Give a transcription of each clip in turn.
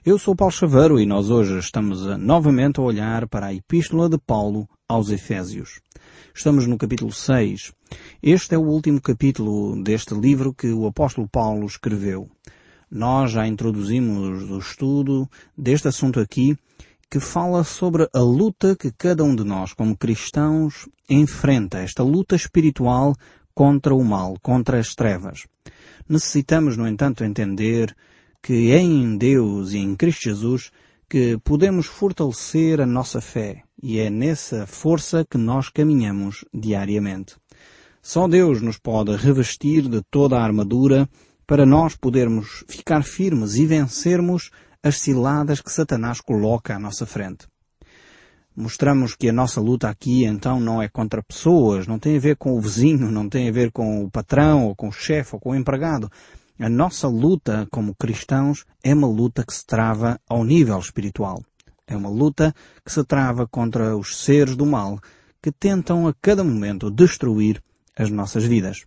Eu sou Paulo Chaveiro e nós hoje estamos novamente a olhar para a Epístola de Paulo aos Efésios. Estamos no capítulo 6. Este é o último capítulo deste livro que o apóstolo Paulo escreveu. Nós já introduzimos o estudo deste assunto aqui, que fala sobre a luta que cada um de nós, como cristãos, enfrenta, esta luta espiritual contra o mal, contra as trevas. Necessitamos, no entanto, entender que é em Deus e em Cristo Jesus que podemos fortalecer a nossa fé e é nessa força que nós caminhamos diariamente. Só Deus nos pode revestir de toda a armadura para nós podermos ficar firmes e vencermos as ciladas que Satanás coloca à nossa frente. Mostramos que a nossa luta aqui então não é contra pessoas, não tem a ver com o vizinho, não tem a ver com o patrão ou com o chefe ou com o empregado. A nossa luta como cristãos é uma luta que se trava ao nível espiritual. É uma luta que se trava contra os seres do mal que tentam a cada momento destruir as nossas vidas.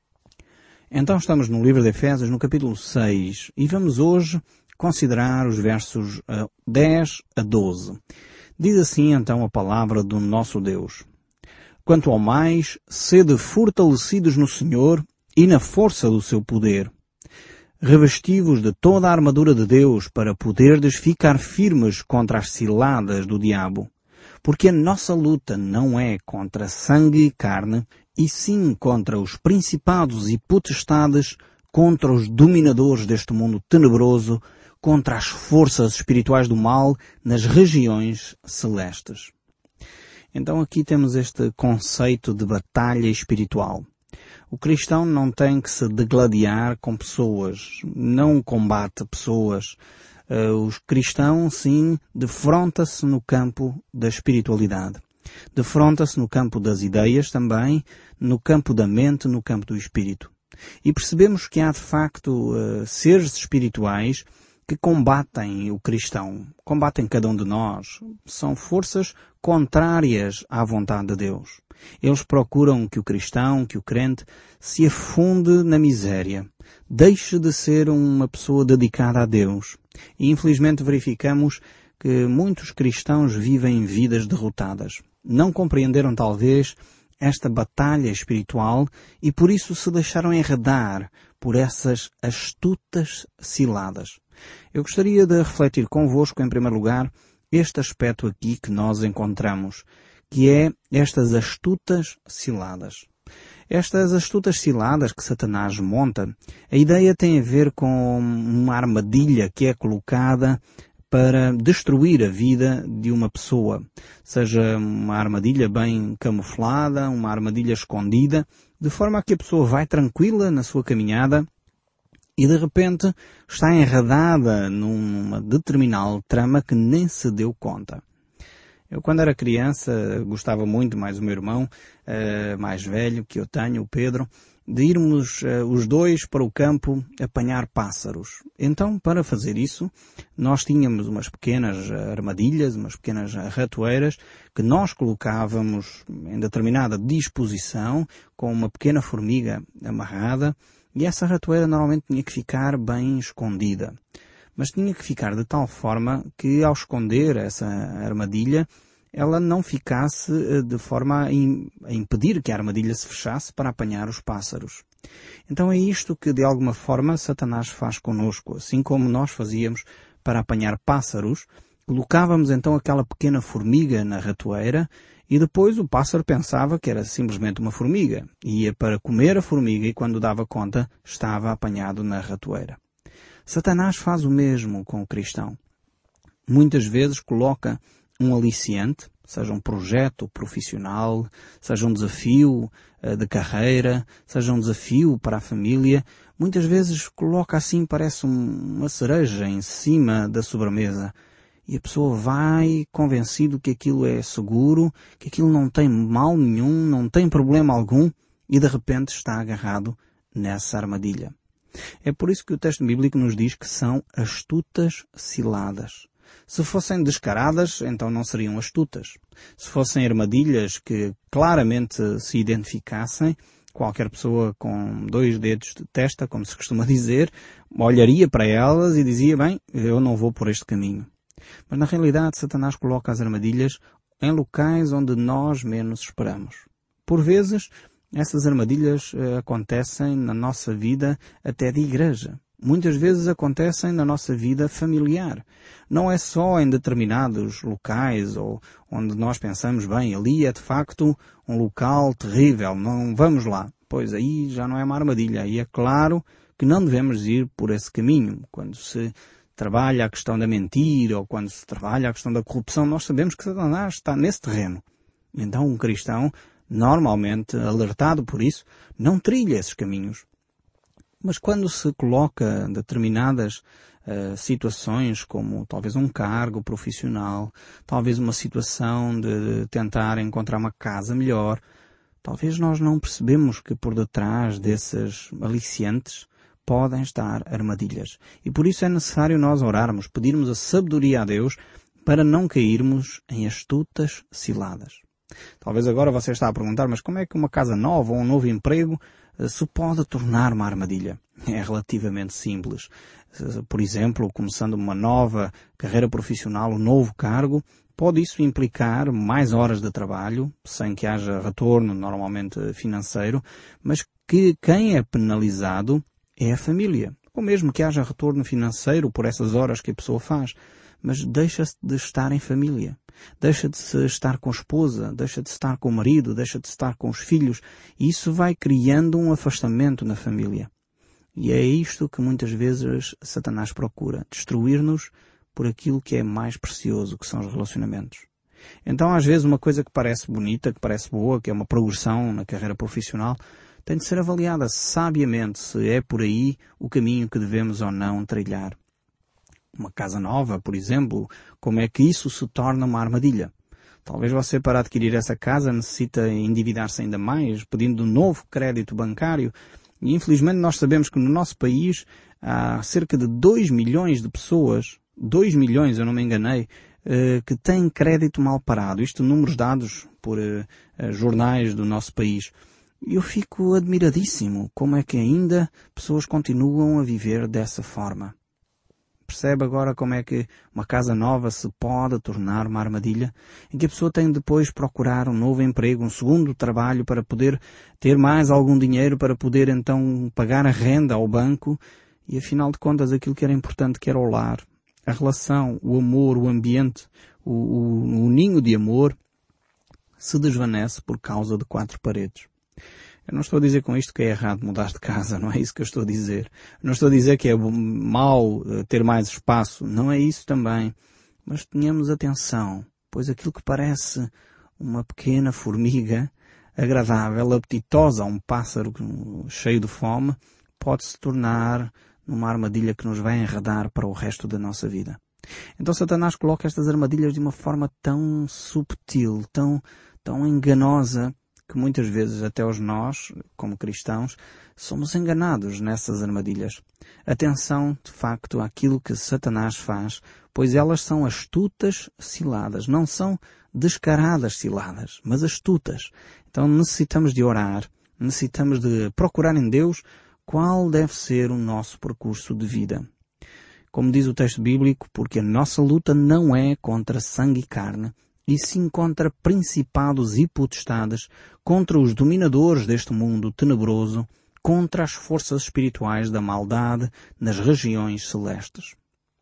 Então estamos no livro de Efésios, no capítulo 6, e vamos hoje considerar os versos 10 a 12. Diz assim então a palavra do nosso Deus. Quanto ao mais, sede fortalecidos no Senhor e na força do seu poder. Revesti-vos de toda a armadura de Deus para poderdes ficar firmes contra as ciladas do diabo. Porque a nossa luta não é contra sangue e carne, e sim contra os principados e potestades, contra os dominadores deste mundo tenebroso, contra as forças espirituais do mal nas regiões celestes. Então aqui temos este conceito de batalha espiritual. O cristão não tem que se degladiar com pessoas, não combate pessoas. O cristão, sim, defronta-se no campo da espiritualidade. Defronta-se no campo das ideias também, no campo da mente, no campo do espírito. E percebemos que há de facto seres espirituais que combatem o cristão, combatem cada um de nós. São forças contrárias à vontade de Deus. Eles procuram que o cristão, que o crente, se afunde na miséria, deixe de ser uma pessoa dedicada a Deus. E infelizmente verificamos que muitos cristãos vivem vidas derrotadas. Não compreenderam talvez esta batalha espiritual e por isso se deixaram enredar por essas astutas ciladas. Eu gostaria de refletir convosco, em primeiro lugar, este aspecto aqui que nós encontramos, que é estas astutas ciladas. Estas astutas ciladas que Satanás monta, a ideia tem a ver com uma armadilha que é colocada para destruir a vida de uma pessoa. Seja uma armadilha bem camuflada, uma armadilha escondida, de forma a que a pessoa vai tranquila na sua caminhada e de repente está enredada numa determinada trama que nem se deu conta. Eu, quando era criança, gostava muito, mais o meu irmão mais velho que eu tenho, o Pedro, de irmos os dois para o campo apanhar pássaros. Então, para fazer isso, nós tínhamos umas pequenas armadilhas, umas pequenas ratoeiras, que nós colocávamos em determinada disposição, com uma pequena formiga amarrada, e essa ratoeira normalmente tinha que ficar bem escondida. Mas tinha que ficar de tal forma que, ao esconder essa armadilha, ela não ficasse de forma a impedir que a armadilha se fechasse para apanhar os pássaros. Então é isto que, de alguma forma, Satanás faz connosco. Assim como nós fazíamos para apanhar pássaros, colocávamos então aquela pequena formiga na ratoeira e depois o pássaro pensava que era simplesmente uma formiga. Ia para comer a formiga e, quando dava conta, estava apanhado na ratoeira. Satanás faz o mesmo com o cristão. Muitas vezes coloca um aliciante, seja um projeto profissional, seja um desafio de carreira, seja um desafio para a família. Muitas vezes coloca assim, parece uma cereja em cima da sobremesa. E a pessoa vai convencido que aquilo é seguro, que aquilo não tem mal nenhum, não tem problema algum, e de repente está agarrado nessa armadilha. É por isso que o texto bíblico nos diz que são astutas ciladas. Se fossem descaradas, então não seriam astutas. Se fossem armadilhas que claramente se identificassem, Qualquer pessoa com 2 dedos de testa, como se costuma dizer, olharia para elas e dizia, bem, eu não vou por este caminho. Mas na realidade, Satanás coloca as armadilhas em locais onde nós menos esperamos. Por vezes, essas armadilhas acontecem na nossa vida até de igreja. Muitas vezes acontecem na nossa vida familiar. Não é só em determinados locais ou onde nós pensamos, bem, ali é de facto um local terrível, não vamos lá. Pois aí já não é uma armadilha. E é claro que não devemos ir por esse caminho. Quando se trabalha a questão da mentira ou quando se trabalha a questão da corrupção, nós sabemos que Satanás está nesse terreno. Então um cristão, normalmente alertado por isso, não trilha esses caminhos. Mas quando se coloca determinadas situações, como talvez um cargo profissional, talvez uma situação de tentar encontrar uma casa melhor, talvez nós não percebemos que por detrás desses aliciantes podem estar armadilhas. E por isso é necessário nós orarmos, pedirmos a sabedoria a Deus para não cairmos em astutas ciladas. Talvez agora você está a perguntar, mas como é que uma casa nova ou um novo emprego se pode tornar uma armadilha? É relativamente simples. Por exemplo, começando uma nova carreira profissional, um novo cargo, pode isso implicar mais horas de trabalho, sem que haja retorno normalmente financeiro, mas que quem é penalizado é a família. Ou mesmo que haja retorno financeiro por essas horas que a pessoa faz, mas deixa-se de estar em família. Deixa de se estar com a esposa, deixa de estar com o marido, deixa de estar com os filhos. E isso vai criando um afastamento na família. E é isto que muitas vezes Satanás procura, destruir-nos por aquilo que é mais precioso, que são os relacionamentos. Então, às vezes, uma coisa que parece bonita, que parece boa, que é uma progressão na carreira profissional, tem de ser avaliada sabiamente se é por aí o caminho que devemos ou não trilhar. Uma casa nova, por exemplo, como é que isso se torna uma armadilha? Talvez você, para adquirir essa casa, necessita endividar-se ainda mais, pedindo um novo crédito bancário. E infelizmente nós sabemos que no nosso país há cerca de 2 milhões de pessoas, 2 milhões, eu não me enganei, que têm crédito mal parado. Isto números dados por jornais do nosso país. Eu fico admiradíssimo como é que ainda pessoas continuam a viver dessa forma. Percebe agora como é que uma casa nova se pode tornar uma armadilha, em que a pessoa tem depois procurar um novo emprego, um segundo trabalho para poder ter mais algum dinheiro, para poder então pagar a renda ao banco e afinal de contas aquilo que era importante, que era o lar, a relação, o amor, o ambiente, o ninho de amor, se desvanece por causa de 4 paredes. Eu não estou a dizer com isto que é errado mudar de casa, não é isso que eu estou a dizer. Não estou a dizer que é mau ter mais espaço, não é isso também. Mas tenhamos atenção, pois aquilo que parece uma pequena formiga, agradável, apetitosa a um pássaro cheio de fome, pode se tornar numa armadilha que nos vai enredar para o resto da nossa vida. Então Satanás coloca estas armadilhas de uma forma tão subtil, tão enganosa, que muitas vezes até nós, como cristãos, somos enganados nessas armadilhas. Atenção, de facto, àquilo que Satanás faz, pois elas são astutas ciladas, não são descaradas ciladas, mas astutas. Então necessitamos de orar, necessitamos de procurar em Deus qual deve ser o nosso percurso de vida. Como diz o texto bíblico, porque a nossa luta não é contra sangue e carne, e sim contra principados e potestades, contra os dominadores deste mundo tenebroso, contra as forças espirituais da maldade nas regiões celestes.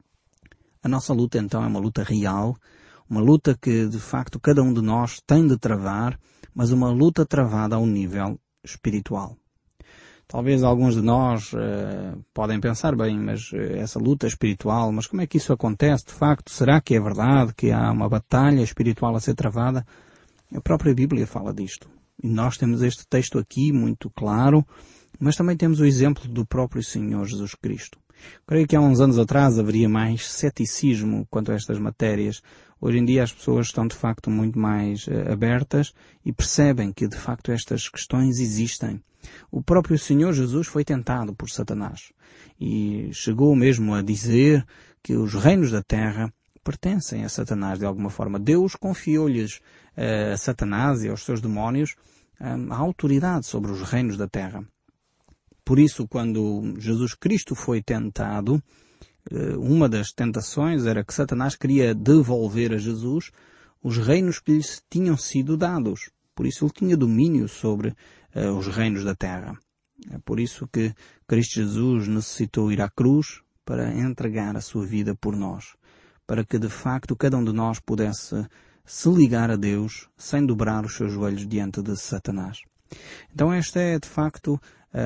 A nossa luta então é uma luta real, uma luta que de facto cada um de nós tem de travar, mas uma luta travada ao nível espiritual. Talvez alguns de nós podem pensar, bem, mas essa luta espiritual, mas como é que isso acontece de facto? Será que é verdade que há uma batalha espiritual a ser travada? A própria Bíblia fala disto. E nós temos este texto aqui muito claro, mas também temos o exemplo do próprio Senhor Jesus Cristo. Creio que há uns anos atrás haveria mais ceticismo quanto a estas matérias. Hoje em dia as pessoas estão de facto muito mais abertas e percebem que de facto estas questões existem. O próprio Senhor Jesus foi tentado por Satanás e chegou mesmo a dizer que os reinos da terra pertencem a Satanás de alguma forma. Deus confiou-lhes a Satanás e aos seus demónios a autoridade sobre os reinos da terra. Por isso, quando Jesus Cristo foi tentado, uma das tentações era que Satanás queria devolver a Jesus os reinos que lhes tinham sido dados. Por isso ele tinha domínio sobre os reinos da terra. É por isso que Cristo Jesus necessitou ir à cruz para entregar a sua vida por nós, para que de facto cada um de nós pudesse se ligar a Deus sem dobrar os seus joelhos diante de Satanás. Então esta é de facto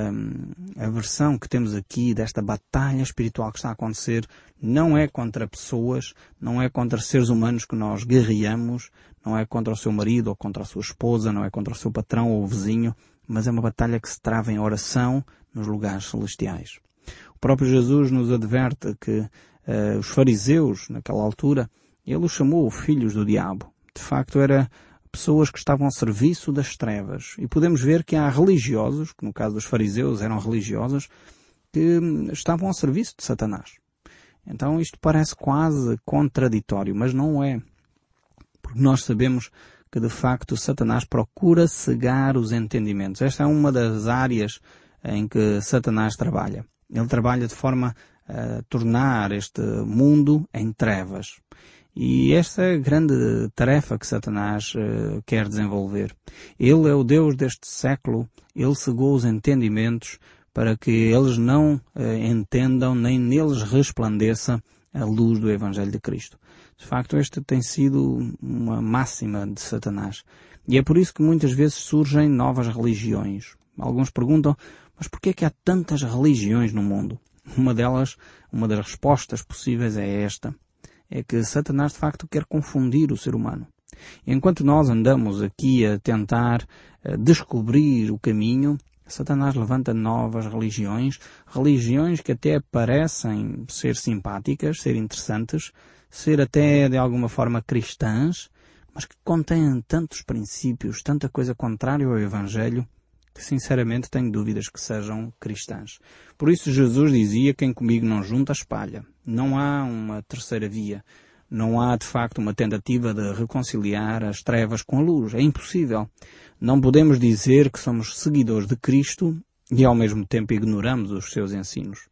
a versão que temos aqui desta batalha espiritual que está a acontecer. Não é contra pessoas, não é contra seres humanos que nós guerreamos, não é contra o seu marido ou contra a sua esposa, não é contra o seu patrão ou o vizinho, mas é uma batalha que se trava em oração nos lugares celestiais. O próprio Jesus nos adverte que os fariseus, naquela altura, ele os chamou filhos do diabo. De facto, eram pessoas que estavam ao serviço das trevas. E podemos ver que há religiosos, que no caso dos fariseus eram religiosos, que estavam ao serviço de Satanás. Então isto parece quase contraditório, mas não é. Porque nós sabemos que de facto Satanás procura cegar os entendimentos. Esta é uma das áreas em que Satanás trabalha. Ele trabalha de forma a tornar este mundo em trevas. E esta é a grande tarefa que Satanás quer desenvolver. Ele é o Deus deste século, ele cegou os entendimentos para que eles não entendam nem neles resplandeça a luz do Evangelho de Cristo. De facto, esta tem sido uma máxima de Satanás. E é por isso que muitas vezes surgem novas religiões. Alguns perguntam, mas porquê é que há tantas religiões no mundo? Uma das respostas possíveis é esta. É que Satanás de facto quer confundir o ser humano. Enquanto nós andamos aqui a tentar descobrir o caminho, Satanás levanta novas religiões que até parecem ser simpáticas, ser interessantes, ser até de alguma forma cristãs, mas que contêm tantos princípios, tanta coisa contrária ao Evangelho, que sinceramente tenho dúvidas que sejam cristãs. Por isso Jesus dizia, quem comigo não junta, espalha. Não há uma terceira via. Não há, de facto, uma tentativa de reconciliar as trevas com a luz. É impossível. Não podemos dizer que somos seguidores de Cristo e, ao mesmo tempo, ignoramos os seus ensinos.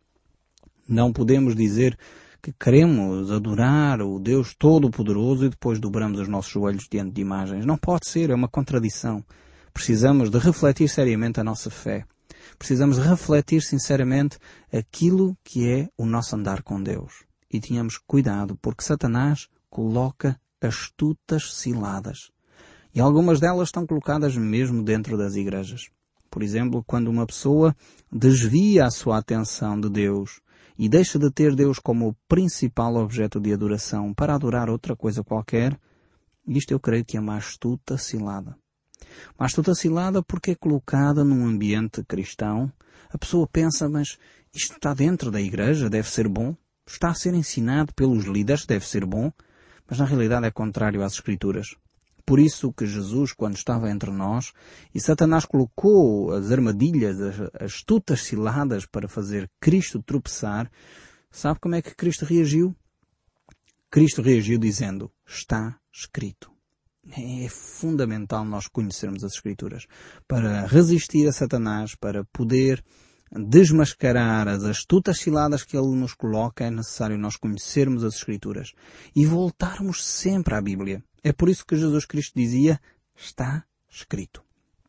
Não podemos dizer que queremos adorar o Deus Todo-Poderoso e depois dobramos os nossos joelhos diante de imagens. Não pode ser, é uma contradição. Precisamos de refletir seriamente a nossa fé. Precisamos de refletir sinceramente aquilo que é o nosso andar com Deus. E tenhamos cuidado, porque Satanás coloca astutas ciladas. E algumas delas estão colocadas mesmo dentro das igrejas. Por exemplo, quando uma pessoa desvia a sua atenção de Deus e deixa de ter Deus como o principal objeto de adoração para adorar outra coisa qualquer, isto eu creio que é uma astuta cilada. Uma astuta cilada porque é colocada num ambiente cristão. A pessoa pensa, mas isto está dentro da igreja, deve ser bom. Está a ser ensinado pelos líderes, deve ser bom. Mas na realidade é contrário às Escrituras. Por isso que Jesus, quando estava entre nós, e Satanás colocou as armadilhas, as astutas ciladas para fazer Cristo tropeçar, sabe como é que Cristo reagiu? Cristo reagiu dizendo, está escrito. É fundamental nós conhecermos as Escrituras para resistir a Satanás, para poder desmascarar as astutas ciladas que ele nos coloca. É necessário nós conhecermos as Escrituras e voltarmos sempre à Bíblia. É por isso que Jesus Cristo dizia, está escrito.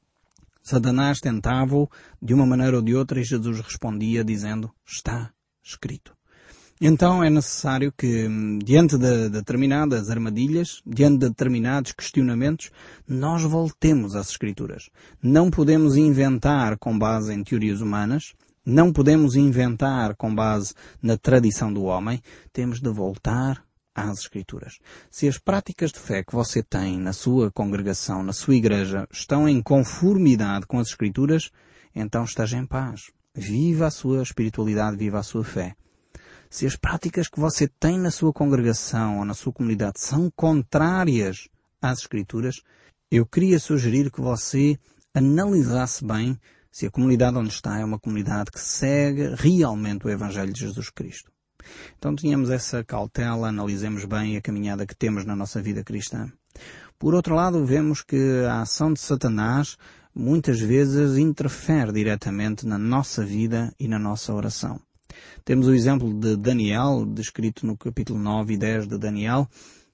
Satanás tentava-o de uma maneira ou de outra e Jesus respondia dizendo, está escrito. Então é necessário que, diante de determinadas armadilhas, diante de determinados questionamentos, nós voltemos às Escrituras. Não podemos inventar com base em teorias humanas, não podemos inventar com base na tradição do homem, temos de voltar às Escrituras. Se as práticas de fé que você tem na sua congregação, na sua igreja, estão em conformidade com as Escrituras, então esteja em paz. Viva a sua espiritualidade, viva a sua fé. Se as práticas que você tem na sua congregação ou na sua comunidade são contrárias às Escrituras, eu queria sugerir que você analisasse bem se a comunidade onde está é uma comunidade que segue realmente o Evangelho de Jesus Cristo. Então tenhamos essa cautela, analisemos bem a caminhada que temos na nossa vida cristã. Por outro lado, vemos que a ação de Satanás muitas vezes interfere diretamente na nossa vida e na nossa oração. Temos o exemplo de Daniel, descrito no capítulo 9 e 10 de Daniel,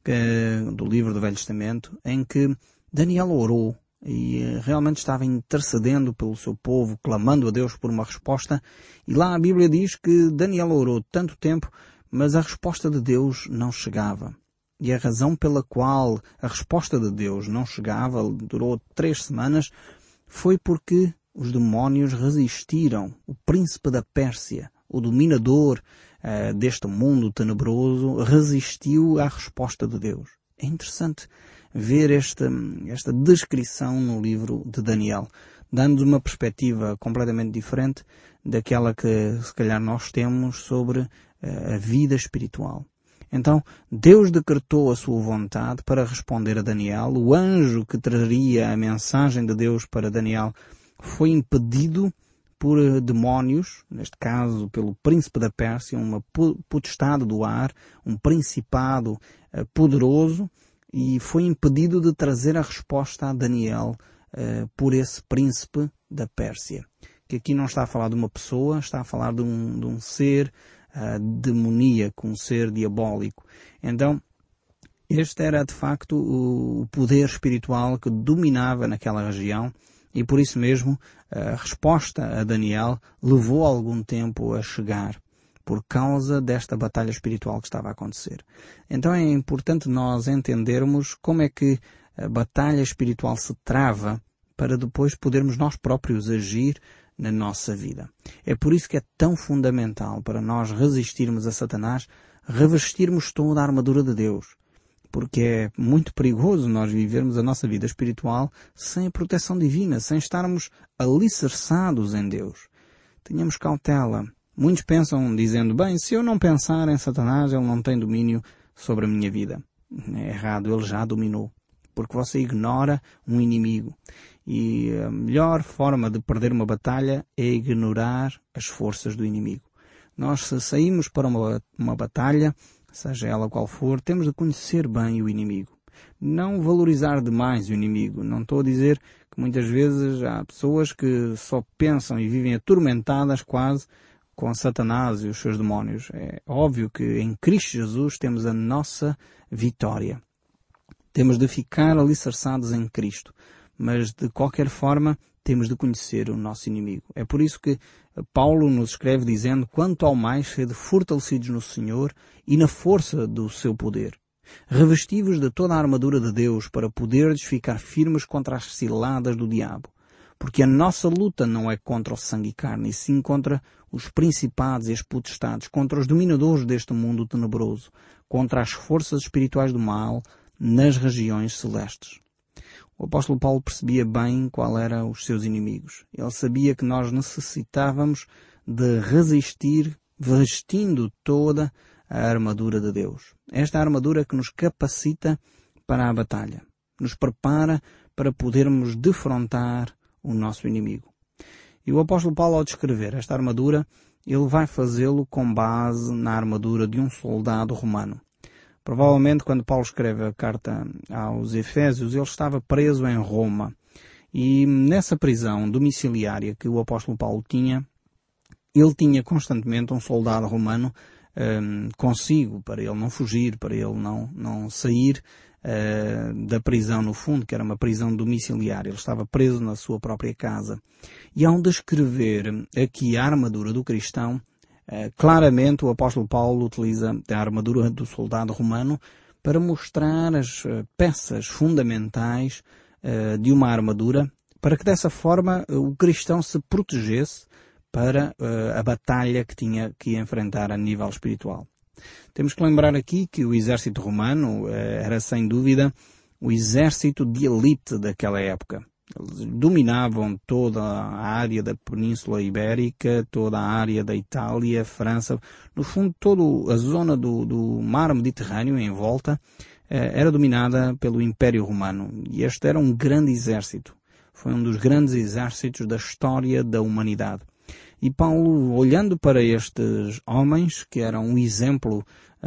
do livro do Velho Testamento, em que Daniel orou e realmente estava intercedendo pelo seu povo, clamando a Deus por uma resposta. E lá a Bíblia diz que Daniel orou tanto tempo, mas a resposta de Deus não chegava. E a razão pela qual a resposta de Deus não chegava, durou 3 semanas, foi porque os demónios resistiram. O príncipe da Pérsia, o dominador deste mundo tenebroso, resistiu à resposta de Deus. É interessante ver esta descrição no livro de Daniel, dando-nos uma perspectiva completamente diferente daquela que se calhar nós temos sobre a vida espiritual. Então, Deus decretou a sua vontade para responder a Daniel. O anjo que traria a mensagem de Deus para Daniel foi impedido por demónios, neste caso pelo príncipe da Pérsia, uma potestade do ar, um principado poderoso, e foi impedido de trazer a resposta a Daniel por esse príncipe da Pérsia. Que aqui não está a falar de uma pessoa, está a falar de um ser demoníaco, um ser diabólico. Então, este era de facto o poder espiritual que dominava naquela região, e por isso mesmo a resposta a Daniel levou algum tempo a chegar, por causa desta batalha espiritual que estava a acontecer. Então é importante nós entendermos como é que a batalha espiritual se trava para depois podermos nós próprios agir na nossa vida. É por isso que é tão fundamental para nós resistirmos a Satanás, revestirmos toda a armadura de Deus. Porque é muito perigoso nós vivermos a nossa vida espiritual sem a proteção divina, sem estarmos alicerçados em Deus. Tenhamos cautela. Muitos pensam dizendo, bem, se eu não pensar em Satanás, ele não tem domínio sobre a minha vida. É errado, ele já dominou. Porque você ignora um inimigo. E a melhor forma de perder uma batalha é ignorar as forças do inimigo. Nós, se saímos para uma batalha, seja ela qual for, temos de conhecer bem o inimigo. Não valorizar demais o inimigo. Não estou a dizer que muitas vezes há pessoas que só pensam e vivem atormentadas quase com Satanás e os seus demónios. É óbvio que em Cristo Jesus temos a nossa vitória. Temos de ficar alicerçados em Cristo. Mas, de qualquer forma, temos de conhecer o nosso inimigo. É por isso que Paulo nos escreve dizendo, quanto ao mais sede fortalecidos no Senhor e na força do seu poder. Revestivos de toda a armadura de Deus para poderdes ficar firmes contra as ciladas do diabo. Porque a nossa luta não é contra o sangue e carne, e sim contra os principados e as potestades, contra os dominadores deste mundo tenebroso, contra as forças espirituais do mal nas regiões celestes. O apóstolo Paulo percebia bem qual eram os seus inimigos. Ele sabia que nós necessitávamos de resistir vestindo toda a armadura de Deus. Esta armadura que nos capacita para a batalha, nos prepara para podermos defrontar o nosso inimigo. E o apóstolo Paulo, ao descrever esta armadura, ele vai fazê-lo com base na armadura de um soldado romano. Provavelmente, quando Paulo escreve a carta aos Efésios, ele estava preso em Roma. E nessa prisão domiciliária que o apóstolo Paulo tinha, ele tinha constantemente um soldado romano consigo, para ele não fugir, para ele não sair da prisão, no fundo, que era uma prisão domiciliária. Ele estava preso na sua própria casa. E ao descrever aqui a armadura do cristão, claramente o apóstolo Paulo utiliza a armadura do soldado romano para mostrar as peças fundamentais de uma armadura, para que dessa forma o cristão se protegesse para a batalha que tinha que enfrentar a nível espiritual. Temos que lembrar aqui que o exército romano era sem dúvida o exército de elite daquela época. Eles dominavam toda a área da Península Ibérica, toda a área da Itália, França. No fundo, toda a zona do mar Mediterrâneo em volta era dominada pelo Império Romano. E este era um grande exército. Foi um dos grandes exércitos da história da humanidade. E Paulo, olhando para estes homens, que eram um exemplo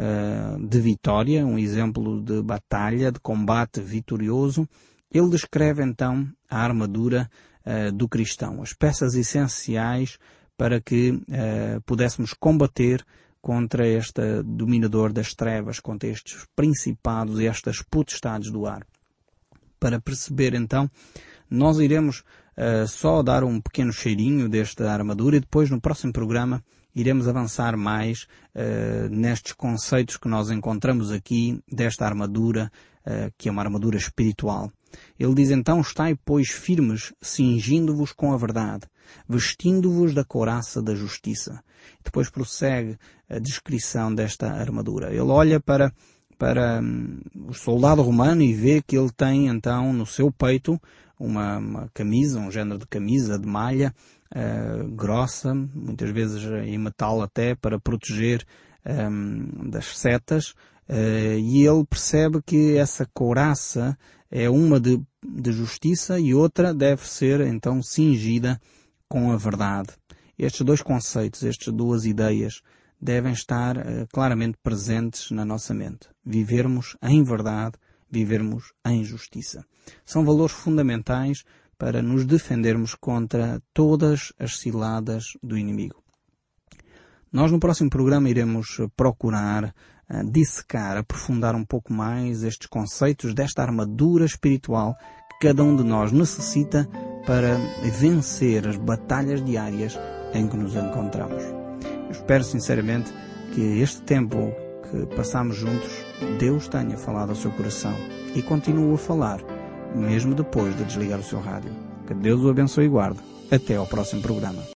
de vitória, um exemplo de batalha, de combate vitorioso, ele descreve então a armadura do cristão, as peças essenciais para que pudéssemos combater contra este dominador das trevas, contra estes principados e estas potestades do ar. Para perceber então, nós iremos só dar um pequeno cheirinho desta armadura e depois no próximo programa iremos avançar mais nestes conceitos que nós encontramos aqui desta armadura, que é uma armadura espiritual. Ele diz então, estai pois firmes, cingindo-vos com a verdade, vestindo-vos da couraça da justiça. Depois prossegue a descrição desta armadura. Ele olha para o soldado romano e vê que ele tem então no seu peito uma camisa, um género de camisa de malha grossa, muitas vezes em metal até, para proteger das setas, e ele percebe que essa couraça é uma de justiça e outra deve ser então cingida com a verdade. Estes dois conceitos, estas duas ideias devem estar claramente presentes na nossa mente. Vivermos em verdade, vivermos em justiça. São valores fundamentais para nos defendermos contra todas as ciladas do inimigo. Nós no próximo programa iremos procurar dissecar, aprofundar um pouco mais estes conceitos desta armadura espiritual que cada um de nós necessita para vencer as batalhas diárias em que nos encontramos. Eu espero sinceramente que este tempo que passamos juntos, Deus tenha falado ao seu coração e continue a falar, mesmo depois de desligar o seu rádio. Que Deus o abençoe e guarde. Até ao próximo programa.